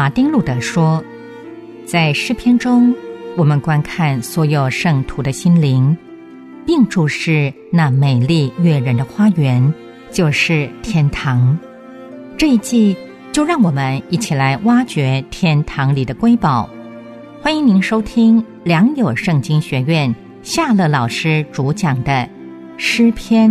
马丁路德说，在诗篇中，我们观看所有圣徒的心灵，并注视那美丽悦人的花园，就是天堂。这一季就让我们一起来挖掘天堂里的瑰宝。欢迎您收听良友圣经学院夏乐老师主讲的诗篇。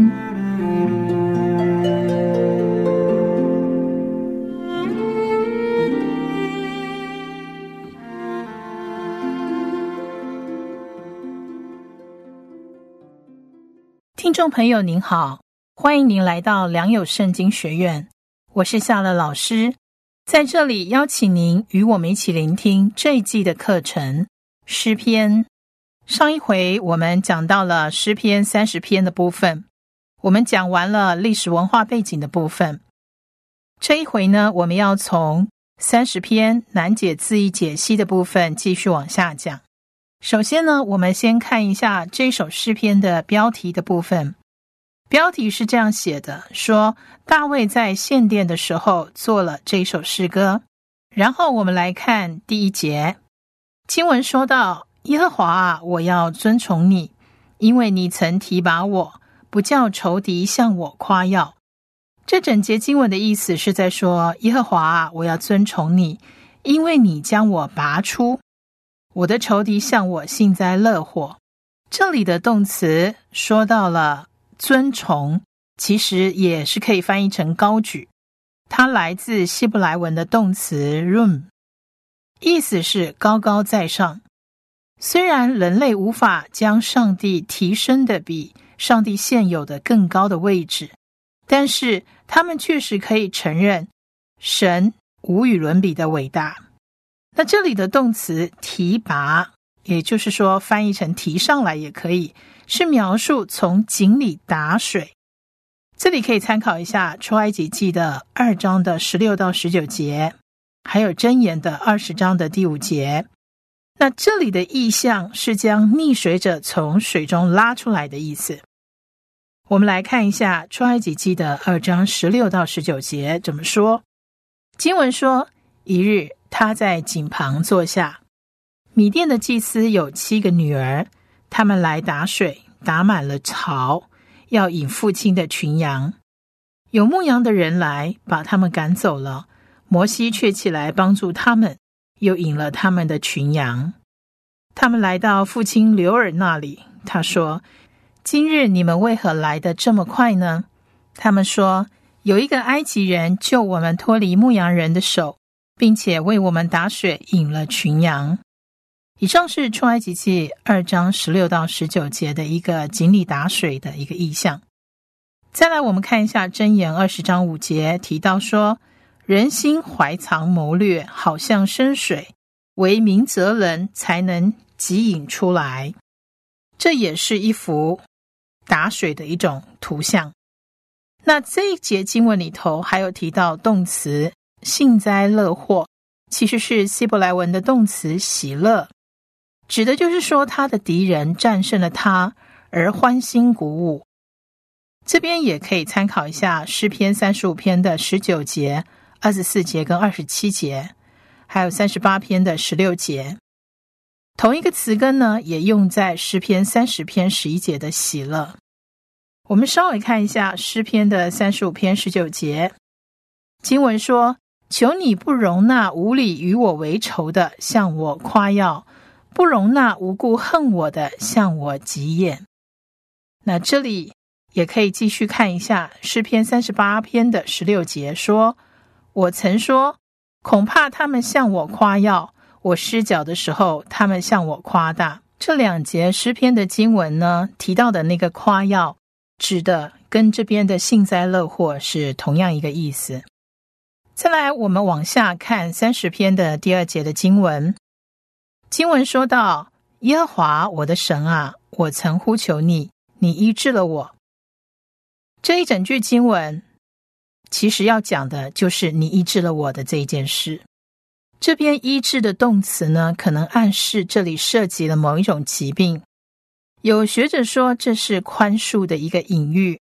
听众朋友您好，欢迎您来到良友圣经学院，我是夏乐老师，在这里邀请您与我们一起聆听这一季的课程诗篇。上一回我们讲到了诗篇30篇的部分，我们讲完了历史文化背景的部分。这一回呢，我们要从30篇难解字义解析的部分继续往下讲。首先呢，我们先看一下这首诗篇的标题的部分。标题是这样写的，说大卫在献殿的时候做了这首诗歌。然后我们来看第1节，经文说到，耶和华啊，我要尊崇你，因为你曾提拔我，不叫仇敌向我夸耀。这整节经文的意思是在说，耶和华啊，我要尊崇你，因为你将我拔出，我的仇敌向我幸灾乐祸。这里的动词说到了尊崇，其实也是可以翻译成高举，它来自希伯来文的动词 rum， 意思是高高在上。虽然人类无法将上帝提升的比上帝现有的更高的位置，但是他们确实可以承认神无与伦比的伟大。那这里的动词提拔，也就是说翻译成提上来也可以，是描述从井里打水。这里可以参考一下出埃及记的2章的16到19节，还有箴言的20章的第5节。那这里的意象是将溺水者从水中拉出来的意思。我们来看一下出埃及记的2章16到19节怎么说。经文说，一日他在井旁坐下，米甸的祭司有7个女儿，他们来打水，打满了槽，要引父亲的群羊。有牧羊的人来，把他们赶走了，摩西却起来帮助他们，又引了他们的群羊。他们来到父亲流珥那里，他说，今日你们为何来得这么快呢？他们说，有一个埃及人救我们脱离牧羊人的手，并且为我们打水，引了群羊。以上是出埃及记2章16到19节的一个井里打水的一个意象。再来我们看一下箴言20章5节，提到说，人心怀藏谋略，好像深水，唯明哲人才能汲引出来。这也是一幅打水的一种图像。那这一节经文里头还有提到动词幸灾乐祸，其实是希伯来文的动词喜乐，指的就是说他的敌人战胜了他而欢欣鼓舞。这边也可以参考一下诗篇35篇的19节、24节跟27节，还有38篇的16节。同一个词根呢，也用在诗篇30篇11节的喜乐。我们稍微看一下诗篇的35篇19节，经文说，求你不容纳无理与我为仇的向我夸耀，不容纳无故恨我的向我急眼。那这里也可以继续看一下诗篇38篇的16节，说，我曾说，恐怕他们向我夸耀，我失脚的时候他们向我夸大。这2节诗篇的经文呢，提到的那个夸耀，指的跟这边的幸灾乐祸是同样一个意思。再来我们往下看30篇的第2节的经文。经文说到，耶和华我的神啊，我曾呼求你，你医治了我。这一整句经文其实要讲的就是你医治了我的这一件事。这边医治的动词呢，可能暗示这里涉及了某一种疾病。有学者说这是宽恕的一个隐喻，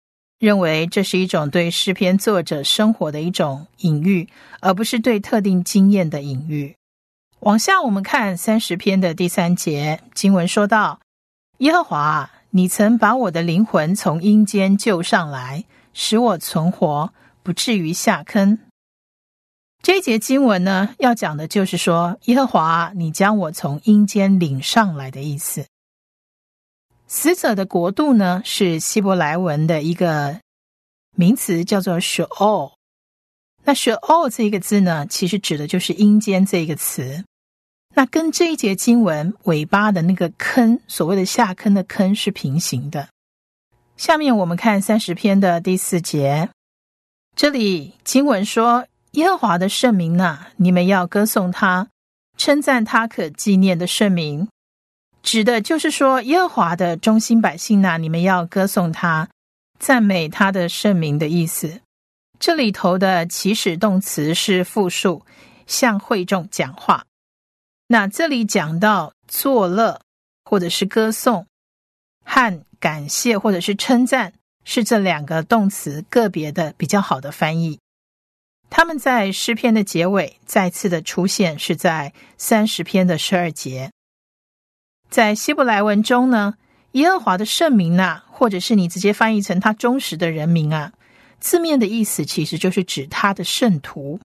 认为这是一种对诗篇作者生活的一种隐喻，而不是对特定经验的隐喻。往下我们看30篇的第3节，经文说到：耶和华啊，你曾把我的灵魂从阴间救上来，使我存活，不至于下坑。这一节经文呢，要讲的就是说，耶和华啊，你将我从阴间领上来的意思。死者的国度呢，是希伯来文的一个名词，叫做 Sheol。 那 Sheol 这个字呢，其实指的就是阴间这个词。那跟这一节经文尾巴的那个坑，所谓的下坑的坑，是平行的。下面我们看30篇的第4节，这里经文说：耶和华的圣名啊，你们要歌颂他，称赞他可纪念的圣名。指的就是说，耶和华的忠心百姓啊，你们要歌颂他，赞美他的圣名的意思。这里头的起始动词是复数，向会众讲话。那这里讲到作乐或者是歌颂，和感谢或者是称赞，是这2个动词个别的比较好的翻译。他们在诗篇的结尾再次的出现，是在30篇的12节。在希伯来文中呢，耶和华的圣名啊，或者是你直接翻译成他忠实的人民啊，字面的意思其实就是指他的圣徒。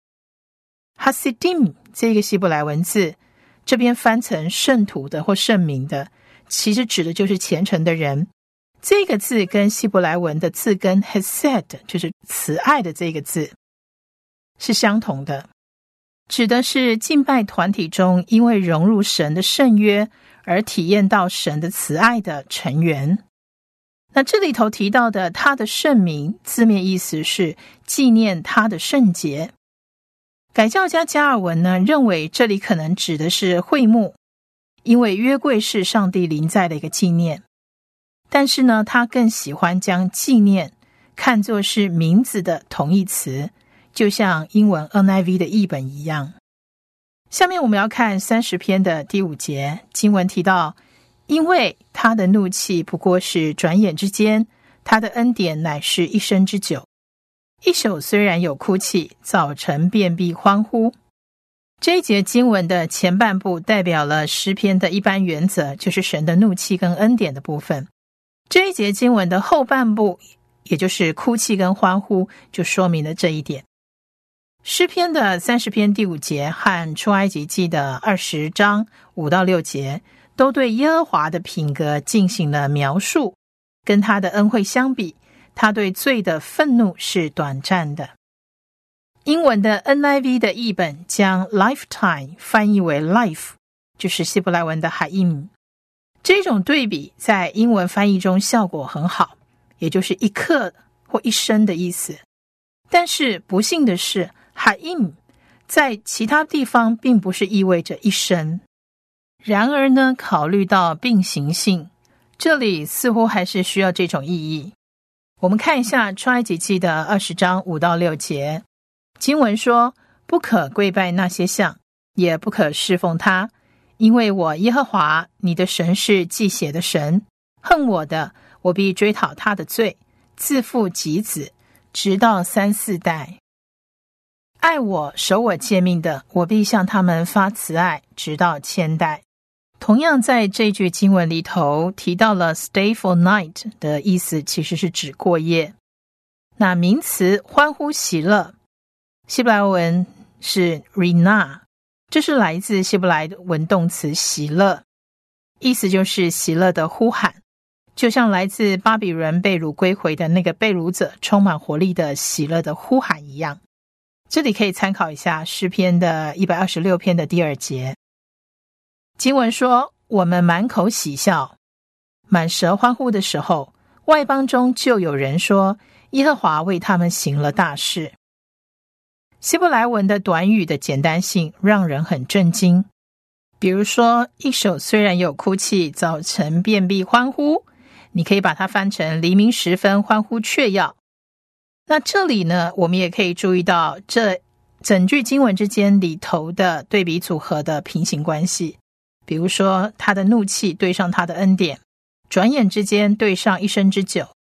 Hasidim 这个希伯来文字，这边翻成圣徒的或圣民的，其实指的就是虔诚的人。这个字跟希伯来文的字根 Hesed， 就是慈爱的这个字，是相同的，指的是敬拜团体中因为融入神的圣约而体验到神的慈爱的成员。那这里头提到的他的圣名，字面意思是纪念他的圣洁。改教家加尔文呢，认为这里可能指的是会幕，因为约柜是上帝临在的一个纪念。但是呢，他更喜欢将纪念看作是名字的同义词，就像英文 NIV 的译本一样。下面我们要看30篇的第5节，经文提到：因为他的怒气不过是转眼之间，他的恩典乃是一生之久。一宿虽然有哭泣，早晨便必欢呼。这一节经文的前半部代表了诗篇的一般原则，就是神的怒气跟恩典的部分。这一节经文的后半部，也就是哭泣跟欢呼，就说明了这一点。诗篇的30篇第5节和出埃及记的20章5到6节都对耶和华的品格进行了描述，跟他的恩惠相比，他对罪的愤怒是短暂的。英文的 NIV 的译本将 lifetime 翻译为 life， 就是希伯来文的 Haim。 这种对比在英文翻译中效果很好，也就是一刻或一生的意思。但是不幸的是， Haim 在其他地方并不是意味着一生。然而呢，考虑到并行性，这里似乎还是需要这种意义。我们看一下出埃及记的20章5到6节，经文说：不可跪拜那些像，也不可侍奉他，因为我耶和华你的神是忌血的神，恨我的，我必追讨他的罪，自父及子，直到3、4代。爱我守我诫命的，我必向他们发慈爱，直到千代。同样在这句经文里头提到了 stay for night 的意思，其实是指过夜。那名词欢呼喜乐，希伯来文是 rina， 这是来自希伯来文动词喜乐，意思就是喜乐的呼喊，就像来自巴比伦被掳归回的那个被掳者充满活力的喜乐的呼喊一样。这里可以参考一下诗篇的126篇的第2节，经文说：我们满口喜笑，满舌欢呼的时候，外邦中就有人说，耶和华为他们行了大事。希伯来文的短语的简单性让人很震惊。比如说，一宿虽然有哭泣，早晨便必欢呼，你可以把它翻成黎明时分欢呼雀跃。那这里呢，我们也可以注意到这整句经文之间里头的对比组合的平行关系。比如说，他的怒气对上他的恩典，转眼之间对上一生之久。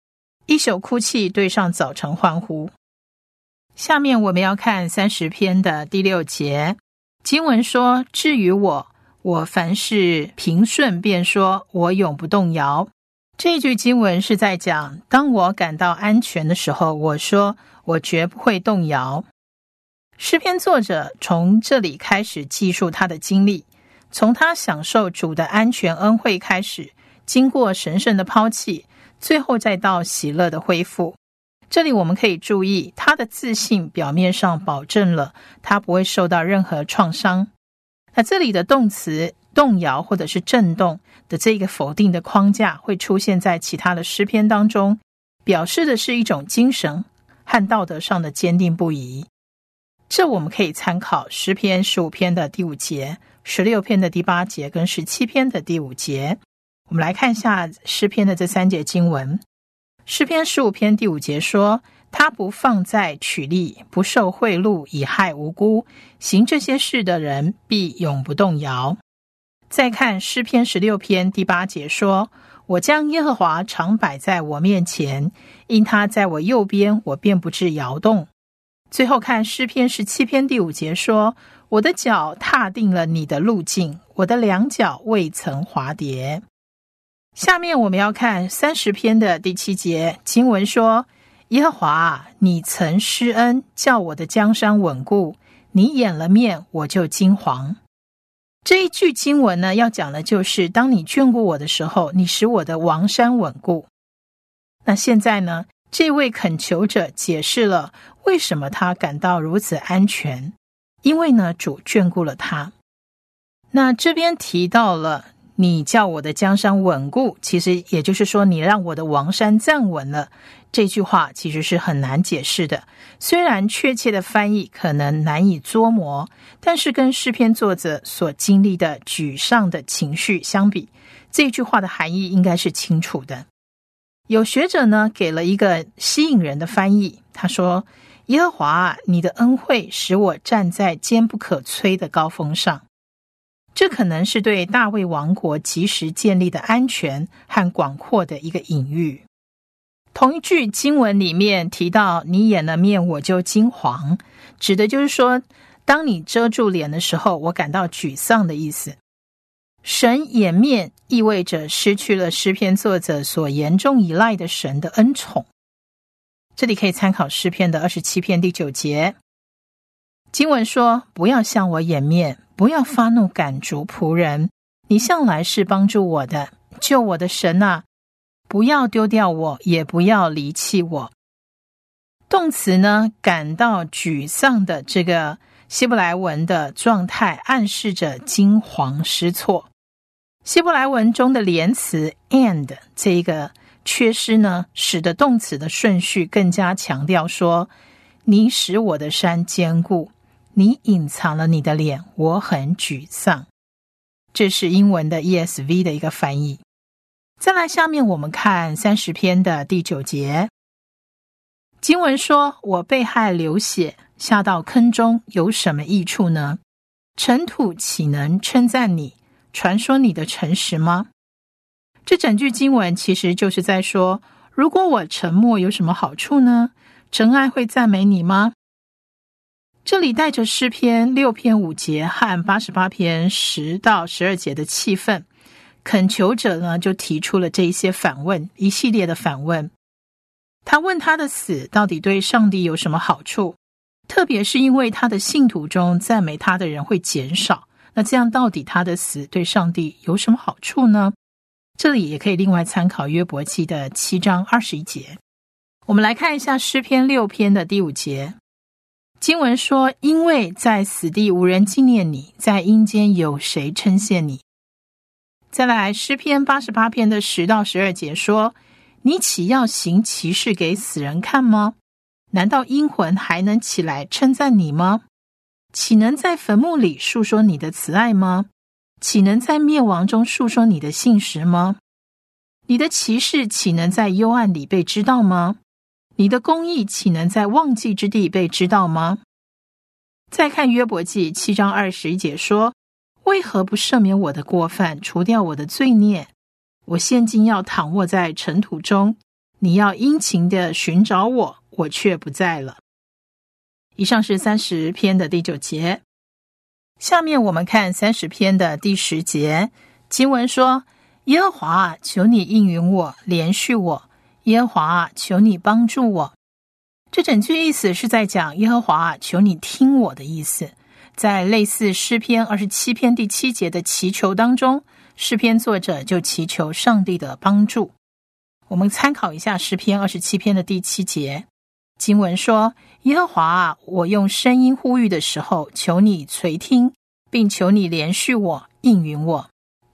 一宿哭泣对上早晨欢呼。下面我们要看30篇的第6节，经文说，至于我凡事平顺，便说我永不动摇。这一句经文是在讲，当我感到安全的时候，我说我绝不会动摇。诗篇作者从这里开始记述他的经历，从他享受主的安全恩惠开始，经过神圣的抛弃，最后再到喜乐的恢复。这里我们可以注意，他的自信表面上保证了他不会受到任何创伤。那这里的动词动摇或者是震动的这个否定的框架会出现在其他的诗篇当中，表示的是一种精神和道德上的坚定不移。这我们可以参考诗篇15篇的第5节、16篇的第8节跟17篇的第5节。我们来看一下诗篇的这3节经文。诗篇15篇第5节说，他不放债取利，不受贿赂，以害无辜，行这些事的人必永不动摇。再看诗篇16篇第8节说，我将耶和华常摆在我面前，因他在我右边，我便不致摇动。最后看诗篇17篇第5节说，我的脚踏定了你的路径，我的两脚未曾滑跌。下面我们要看30篇的第7节，经文说，耶和华，你曾施恩，叫我的江山稳固，你掩了面，我就惊惶。这一句经文呢，要讲的就是当你眷顾我的时候，你使我的王山稳固。那现在呢，这位恳求者解释了为什么他感到如此安全，因为呢，主眷顾了他。那这边提到了你叫我的江山稳固，其实也就是说你让我的王山站稳了。这句话其实是很难解释的，虽然确切的翻译可能难以捉摸，但是跟诗篇作者所经历的沮丧的情绪相比，这句话的含义应该是清楚的。有学者呢给了一个吸引人的翻译，他说，耶和华，你的恩惠使我站在坚不可摧的高峰上。这可能是对大卫王国及时建立的安全和广阔的一个隐喻。同一句经文里面提到你掩了面，我就惊惶，指的就是说，当你遮住脸的时候，我感到沮丧的意思。神掩面意味着失去了诗篇作者所严重依赖的神的恩宠。这里可以参考诗篇的27篇第9节，经文说，不要向我掩面，不要发怒赶逐仆人，你向来是帮助我的，救我的神啊，不要丢掉我，也不要离弃我。动词呢，感到沮丧的这个希伯来文的状态暗示着惊惶失措。希伯来文中的连词 and 这一个缺失呢，使得动词的顺序更加强调说，你使我的山坚固，你隐藏了你的脸，我很沮丧。这是英文的 ESV 的一个翻译。再来下面我们看30篇的第9节，经文说，我被害流血，下到坑中，有什么益处呢？尘土岂能称赞你，传说你的诚实吗？这整句经文其实就是在说，如果我沉默有什么好处呢？真爱会赞美你吗？这里带着诗篇6篇5节和88篇10到12节的气氛，恳求者呢就提出了这一些反问，一系列的反问。他问他的死到底对上帝有什么好处，特别是因为他的信徒中赞美他的人会减少，那这样到底他的死对上帝有什么好处呢？这里也可以另外参考约伯记的7章21节。我们来看一下诗篇6篇的第5节，经文说，因为在死地无人纪念你，在阴间有谁称谢你。再来诗篇88篇的10到12节说，你岂要行奇事给死人看吗？难道阴魂还能起来称赞你吗？岂能在坟墓里述说你的慈爱吗？岂能在灭亡中述说你的信实吗？你的奇事岂能在幽暗里被知道吗？你的公义岂能在忘记之地被知道吗？再看约伯记7章21节说，为何不赦免我的过犯，除掉我的罪孽？我现今要躺卧在尘土中， 你要殷勤地寻找我，我却不在了。以上是30篇的第9节。下面我们看30篇的第10节，经文说，耶和华啊，求你应允我，连续我，耶和华啊，求你帮助我。这整句意思是在讲耶和华啊，求你听我的意思。在类似诗篇27篇第7节的祈求当中，诗篇作者就祈求上帝的帮助。我们参考一下诗篇27篇的第7节，经文说，耶和华啊，我用声音呼吁的时候，求你垂听，并求你连续我，应允我。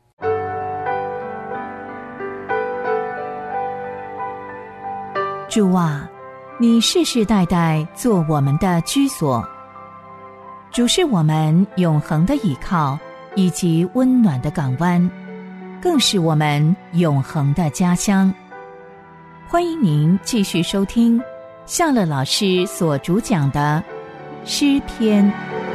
主啊，你世世代代做我们的居所，主是我们永恒的依靠以及温暖的港湾，更是我们永恒的家乡。欢迎您继续收听夏乐老师所主讲的诗篇。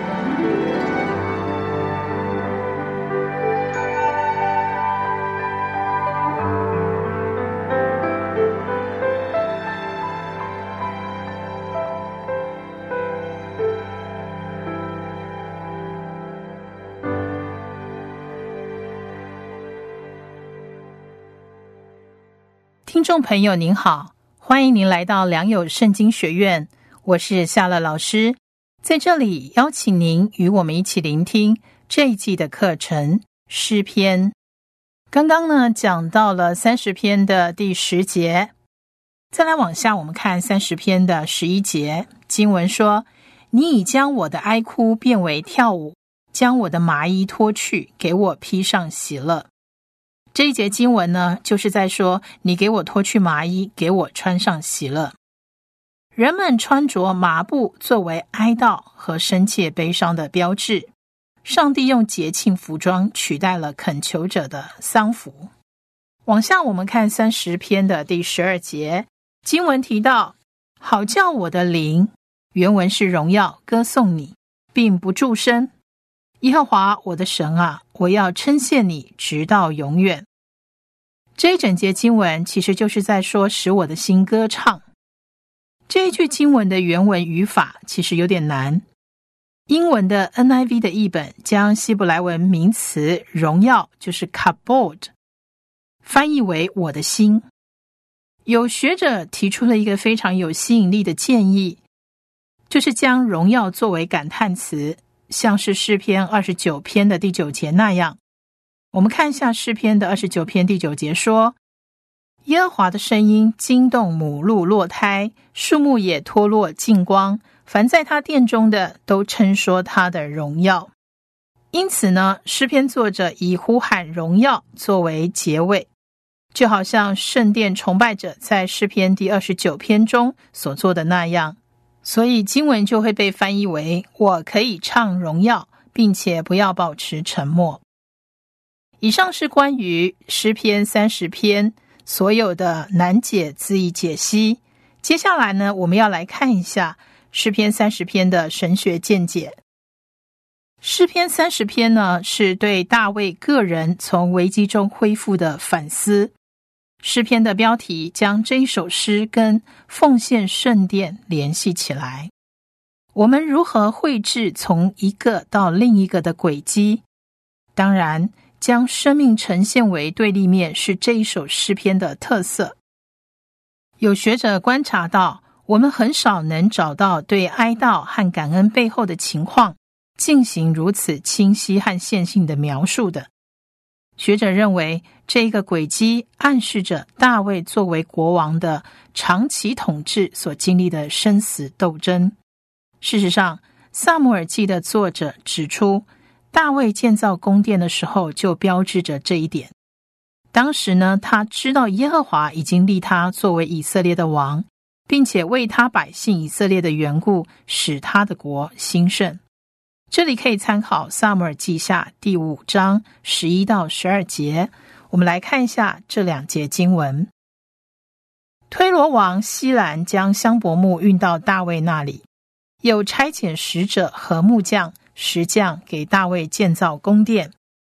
听众朋友您好，欢迎您来到良友圣经学院，我是夏乐老师，在这里邀请您与我们一起聆听这一季的课程诗篇。刚刚呢讲到了30篇的第10节，再来往下我们看30篇的11节，经文说，你已将我的哀哭变为跳舞，将我的麻衣脱去，给我披上喜乐。这一节经文呢，就是在说，你给我脱去麻衣，给我穿上喜乐。人们穿着麻布作为哀悼和深切悲伤的标志，上帝用节庆服装取代了恳求者的丧服。往下我们看30篇的第12节，经文提到，好叫我的灵，原文是荣耀歌颂你，并不住声。耶和华我的神啊，我要称谢你直到永远。这一整节经文其实就是在说，使我的心歌唱。这一句经文的原文语法其实有点难。英文的 NIV 的译本将希伯来文名词荣耀，就是 kabod， 翻译为我的心。有学者提出了一个非常有吸引力的建议，就是将荣耀作为感叹词，像是诗篇29篇的第9节那样。我们看一下诗篇的29篇第9节说，耶和华的声音惊动母鹿落胎，树木也脱落净光，凡在他殿中的都称说他的荣耀。因此呢，诗篇作者以呼喊荣耀作为结尾，就好像圣殿崇拜者在诗篇第29篇中所做的那样。所以经文就会被翻译为，我可以唱荣耀，并且不要保持沉默。以上是关于诗篇30篇所有的难解字义解析。接下来呢，我们要来看一下诗篇30篇的神学见解。诗篇30篇呢，是对大卫个人从危机中恢复的反思。诗篇的标题将这一首诗跟奉献圣殿联系起来。我们如何绘制从一个到另一个的轨迹？当然，将生命呈现为对立面是这一首诗篇的特色。有学者观察到，我们很少能找到对哀悼和感恩背后的情况进行如此清晰和线性的描述的。学者认为，这一个轨迹暗示着大卫作为国王的长期统治所经历的生死斗争。事实上，撒母耳记的作者指出，大卫建造宫殿的时候就标志着这一点。当时呢，他知道耶和华已经立他作为以色列的王，并且为他百姓以色列的缘故，使他的国兴盛。这里可以参考撒母耳记下第5章11到12节，我们来看一下这2节经文。推罗王西兰将香柏木运到大卫那里，又差遣使者和木匠、石匠给大卫建造宫殿。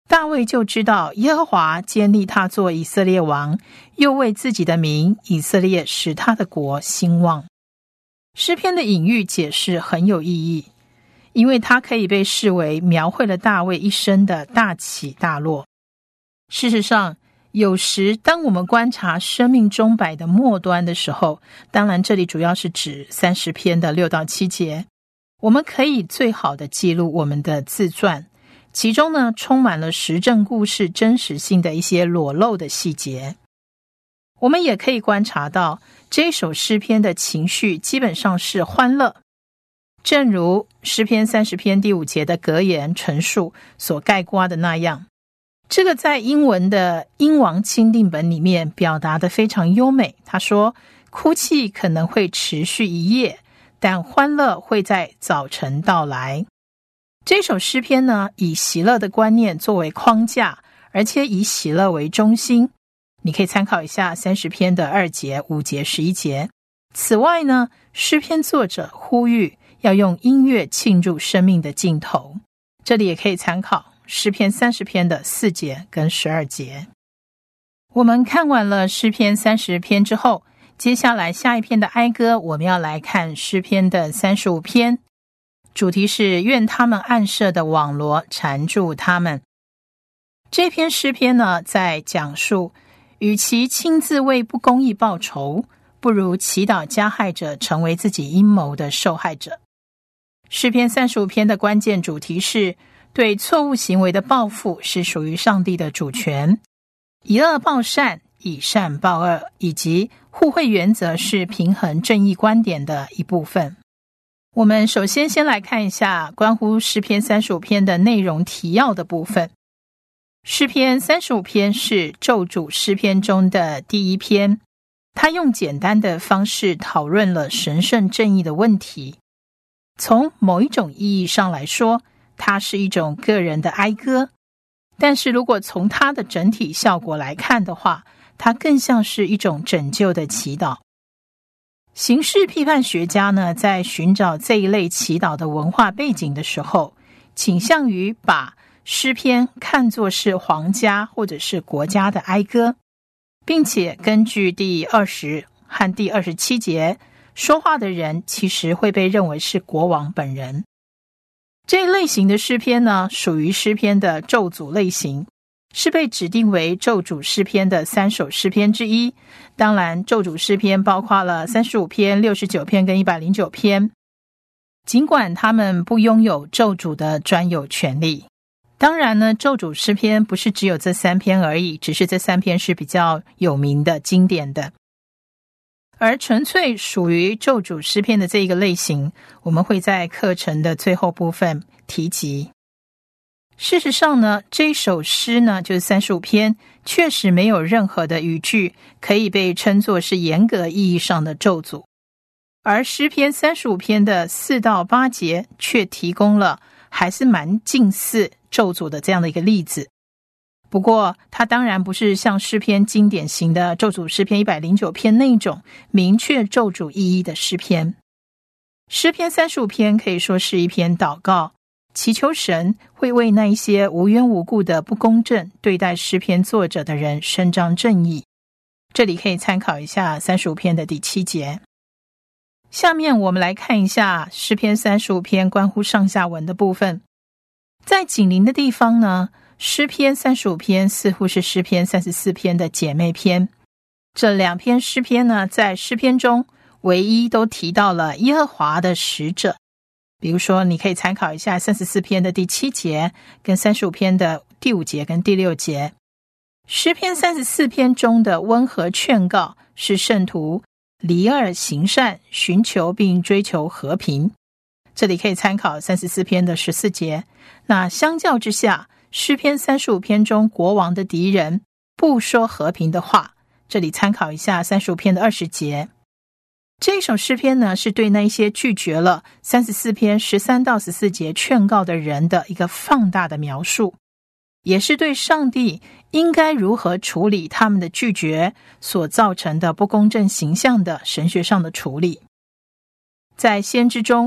大卫就知道耶和华坚立他做以色列王，又为自己的名以色列使他的国兴旺。诗篇的隐喻解释很有意义，因为它可以被视为描绘了大卫一生的大起大落。事实上，有时当我们观察生命钟摆的末端的时候，当然这里主要是指30篇的6到7节，我们可以最好的记录我们的自传，其中呢充满了实证故事真实性的一些裸露的细节。我们也可以观察到这首诗篇的情绪基本上是欢乐，正如诗篇30篇第5节的格言陈述所概括的那样。这个在英文的英王钦定本里面表达得非常优美，他说，哭泣可能会持续一夜，但欢乐会在早晨到来。这首诗篇呢，以喜乐的观念作为框架，而且以喜乐为中心。你可以参考一下30篇的2节、5节、11节。此外呢，诗篇作者呼吁要用音乐庆祝生命的尽头，这里也可以参考诗篇30篇的4节跟12节。我们看完了诗篇30篇之后，接下来下一篇的哀歌，我们要来看诗篇的35篇，主题是愿他们暗设的网罗缠住他们。这篇诗篇呢，在讲述与其亲自为不公义报仇，不如祈祷加害者成为自己阴谋的受害者。诗篇35篇的关键主题是对错误行为的报复是属于上帝的主权，以恶报善，以善报恶，以及互惠原则是平衡正义观点的一部分。我们首先来看一下关乎诗篇35篇的内容提要的部分。诗篇35篇是咒诅诗篇中的第一篇，它用简单的方式讨论了神圣正义的问题。从某一种意义上来说，它是一种个人的哀歌，但是如果从它的整体效果来看的话，它更像是一种拯救的祈祷。刑事批判学家呢，在寻找这一类祈祷的文化背景的时候，倾向于把诗篇看作是皇家或者是国家的哀歌，并且根据第20和第27节，说话的人其实会被认为是国王本人。这一类型的诗篇呢，属于诗篇的咒诅类型，是被指定为咒诅诗篇的3首诗篇之一。当然，咒诅诗篇包括了35篇、69篇跟109篇，尽管他们不拥有咒诅的专有权利。当然呢，咒诅诗篇不是只有这3篇而已，只是这3篇是比较有名的、经典的。而纯粹属于咒诅诗篇的这一个类型，我们会在课程的最后部分提及。事实上呢，这一首诗呢，就是35篇，确实没有任何的语句可以被称作是严格意义上的咒诅，而诗篇35篇的4到8节却提供了还是蛮近似咒诅的这样的一个例子。不过它当然不是像诗篇经典型的咒诅诗篇109篇那种明确咒诅意义的诗篇。诗篇35篇可以说是一篇祷告，祈求神会为那一些无缘无故的不公正对待诗篇作者的人伸张正义。这里可以参考一下35篇的第7节。下面我们来看一下诗篇35篇关乎上下文的部分。在紧邻的地方呢，诗篇35篇似乎是诗篇34篇的姐妹篇。这2篇诗篇呢，在诗篇中唯一都提到了耶和华的使者。比如说，你可以参考一下34篇的第7节，跟35篇的第5节跟第6节。诗篇34篇中的温和劝告是圣徒离恶行善，寻求并追求和平。这里可以参考34篇的14节。那相较之下，诗篇35篇中国王的敌人不说和平的话，这里参考一下35篇的20节。这一首诗篇呢，是对那些拒绝了34篇13到14节劝告的人的一个放大的描述，也是对上帝应该如何处理他们的拒绝所造成的不公正形象的神学上的处理。在先知中，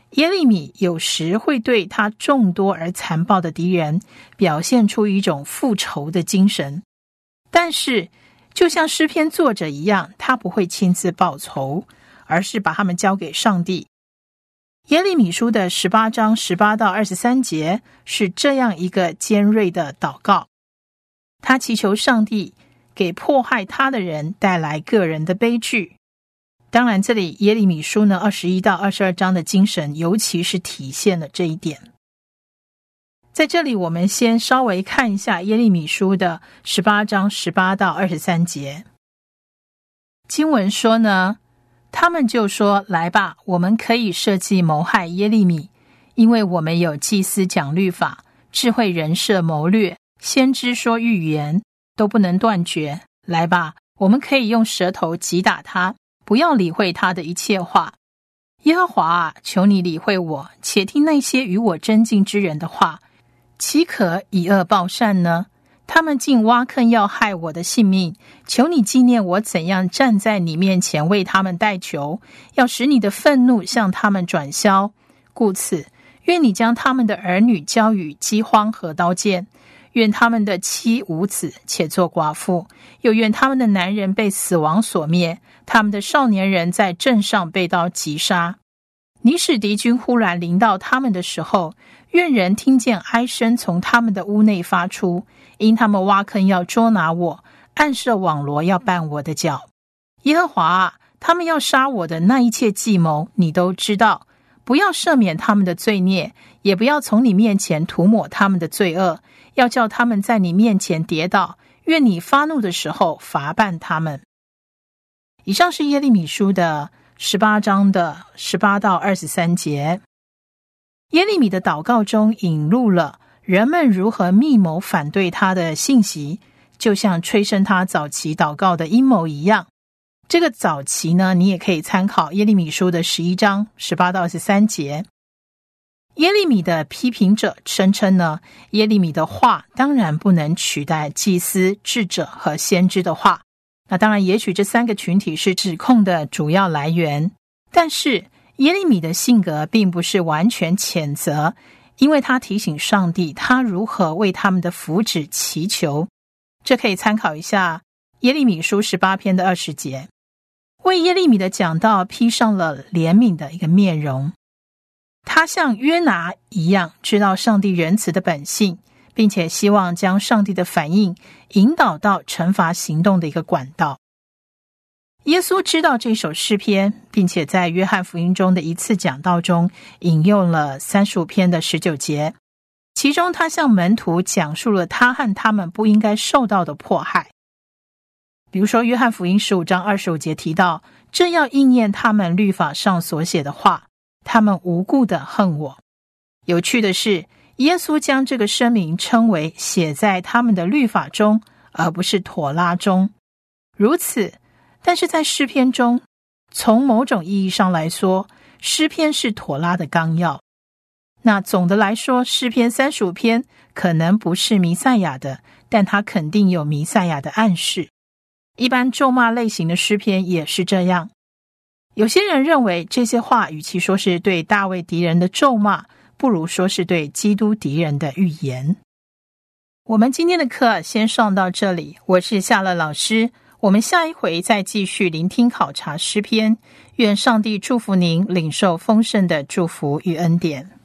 耶利米有时会对他众多而残暴的敌人表现出一种复仇的精神，但是就像诗篇作者一样，他不会亲自报仇，而是把他们交给上帝。耶利米书的18章18到23节是这样一个尖锐的祷告，他祈求上帝给迫害他的人带来个人的悲剧。当然这里耶利米书呢21到22章的精神尤其是体现了这一点。在这里我们先稍微看一下耶利米书的18章18到23节。经文说呢，他们就说，来吧，我们可以设计谋害耶利米，因为我们有祭司讲律法，智慧人设谋略，先知说预言，都不能断绝。来吧，我们可以用舌头击打他，不要理会他的一切话。耶和华啊，求你理会我，且听那些与我争竞之人的话，岂可以恶报善呢？他们竟挖坑要害我的性命，求你纪念我怎样站在你面前为他们代求，要使你的愤怒向他们转消。故此，愿你将他们的儿女交与饥荒和刀剑，愿他们的妻无子且做寡妇，又愿他们的男人被死亡所灭，他们的少年人在阵上被刀击杀。你使敌军忽然临到他们的时候，愿人听见哀声从他们的屋内发出，因他们挖坑要捉拿我，暗设网罗要绊我的脚。耶和华啊，他们要杀我的那一切计谋你都知道，不要赦免他们的罪孽，也不要从你面前涂抹他们的罪恶，要叫他们在你面前跌倒，愿你发怒的时候罚办他们。以上是耶利米书的18章的18到23节。耶利米的祷告中引入了人们如何密谋反对他的信息，就像催生他早期祷告的阴谋一样。这个早期呢，你也可以参考耶利米书的11章18到23节。耶利米的批评者声称呢，耶利米的话当然不能取代祭司、智者和先知的话。那当然，也许这三个群体是指控的主要来源，但是耶利米的性格并不是完全谴责，因为他提醒上帝他如何为他们的福祉祈求。这可以参考一下耶利米书18篇的20节。为耶利米的讲道披上了怜悯的一个面容，他像约拿一样知道上帝仁慈的本性，并且希望将上帝的反应引导到惩罚行动的一个管道。耶稣知道这首诗篇，并且在约翰福音中的一次讲道中引用了35篇的19节，其中他向门徒讲述了他和他们不应该受到的迫害。比如说约翰福音15章25节提到，这要应验他们律法上所写的话，他们无故的恨我。有趣的是，耶稣将这个声明称为写在他们的律法中，而不是妥拉中。如此，但是在诗篇中，从某种意义上来说，诗篇是妥拉的纲要。那总的来说，诗篇35篇可能不是弥赛亚的，但它肯定有弥赛亚的暗示。一般咒骂类型的诗篇也是这样。有些人认为这些话与其说是对大卫敌人的咒骂，不如说是对基督敌人的预言。我们今天的课先上到这里，我是夏乐老师，我们下一回再继续聆听考察诗篇。愿上帝祝福您领受丰盛的祝福与恩典。